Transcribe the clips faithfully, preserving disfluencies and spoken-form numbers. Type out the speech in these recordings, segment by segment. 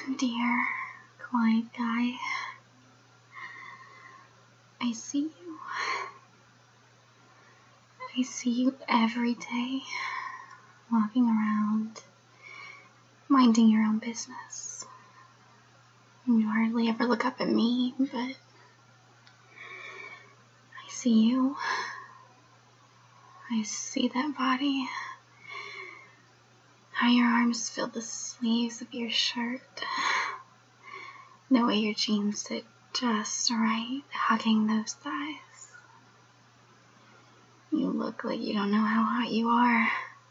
Dear quiet guy, I see you. I see you every day, walking around, minding your own business. You hardly ever look up at me, but I see you. I see that body, how your arms fill the sleeves of your shirt, the way your jeans sit just right, hugging those thighs. You look like you don't know how hot you are.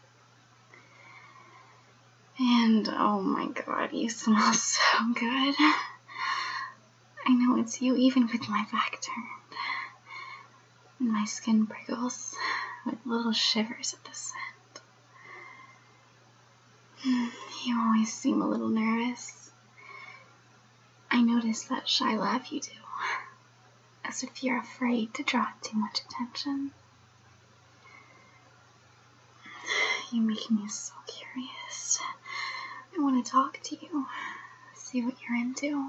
And oh my god, you smell so good. I know it's you even with my back turned. And my skin prickles with little shivers at the scent. You always seem a little nervous. I notice that shy laugh you do, as if you're afraid to draw too much attention. You make me so curious. I want to talk to you, see what you're into.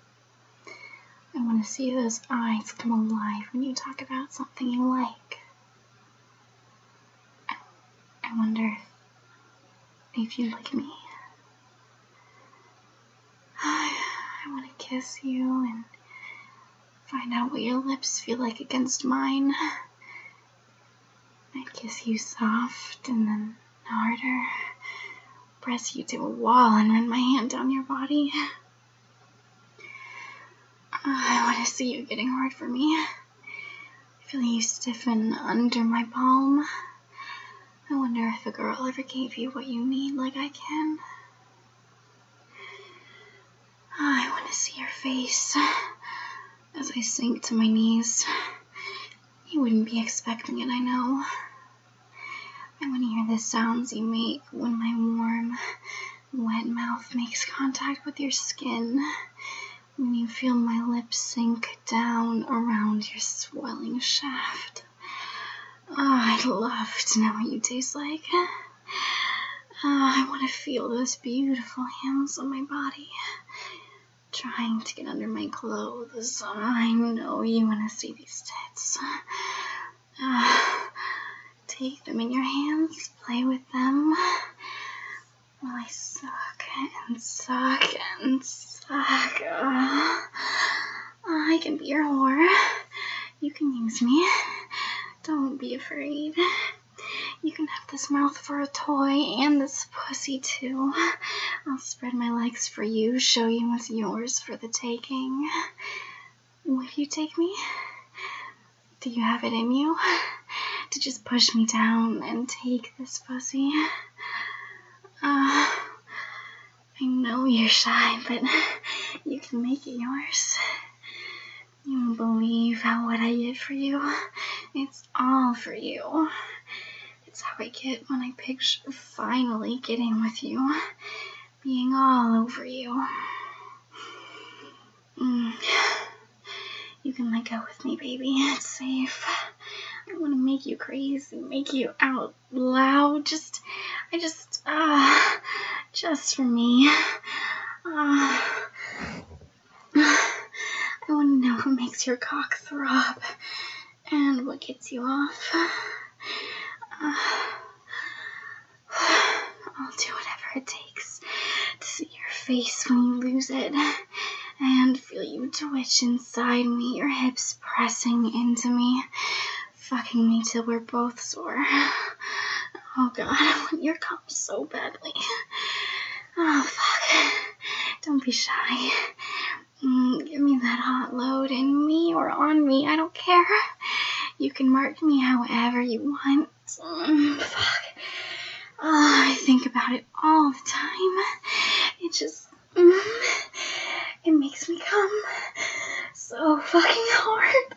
I want to see those eyes come alive when you talk about something you like. I, I wonder if, if you like me. I, I want to kiss you and find out what your lips feel like against mine. I'd kiss you soft and then harder, press you to a wall and run my hand down your body. I want to see you getting hard for me. Feel you stiffen under my palm. I wonder if a girl ever gave you what you need like I can. I want to see your face as I sink to my knees. You wouldn't be expecting it, I know. I want to hear the sounds you make when my warm, wet mouth makes contact with your skin. When you feel my lips sink down around your swelling shaft. Oh, I'd love to know what you taste like. Oh, I want to feel those beautiful hands on my body, trying to get under my clothes. Oh, I know you want to see these tits. Uh, take them in your hands, play with them, while I suck and suck and suck. Uh, I can be your whore. You can use me. Don't be afraid. You can have this mouth for a toy and this pussy too. I'll spread my legs for you, show you what's yours for the taking. Would you take me? Do you have it in you to just push me down and take this pussy? Uh, I know you're shy, but you can make it yours. You won't believe how what I did for you. It's all for you. It's how I get when I picture finally getting with you, being all over you. Mm. You can let go with me, baby. It's safe. I want to make you crazy, make you out loud. Just, I just, ah, uh, just for me. Uh, I want to know what makes your cock throb and what gets you off. Uh, I'll do whatever it takes to see your face when you lose it and feel you twitch inside me, your hips pressing into me, fucking me till we're both sore. Oh god, I want your cum so badly. Oh fuck. Don't be shy. Mm, give me that hot load in me or on me, I don't care. You can mark me however you want. Mm, fuck. Oh, I think about it all the time. It just, mm, it makes me come so fucking hard.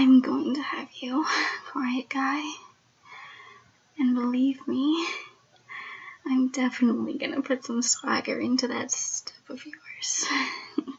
I'm going to have you, quiet guy. And believe me, I'm definitely gonna put some swagger into that step of yours.